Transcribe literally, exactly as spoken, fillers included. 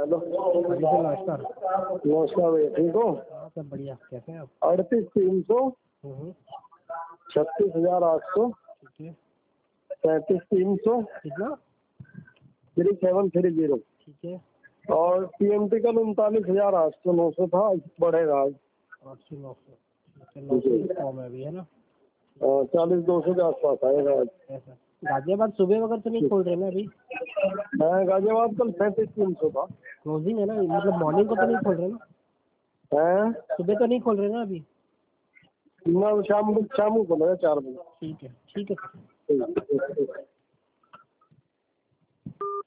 Hello. हाँ जी sir, नमस्कार। नमस्कार भैया, ठीक हो? हाँ सब बढ़िया, कैसे हैं आप? अड़तीस तीन सौ हम्म, छत्तीस हजार आठ सौ ठीक है। पैंतीस तीन सौ कितना? थ्री सेवन थ्री जीरो ठीक है। और पीएमटी का उनतालीस हजार आठ सौ नौ सौ था, बढ़ेगा आज आठ सौ नौ सौ ठीक है, नौ सौ की फॉर्म है अभी, है ना? चालीस दो सौ के आसपास आएगा आज। ऐसा गाजियाबाद सुबह वगैरह तो नहीं खोल रहे ना अभी? है गाजियाबाद कल सैंतीस तीन सौ था। क्लोजिंग है ना, मतलब मॉर्निंग को तो नहीं खोल रहे ना? है सुबह तो नहीं खोल रहे ना अभी? ना, शाम शाम को खुलेगा चार बजे। ठीक है, ठीक है। ठीक है।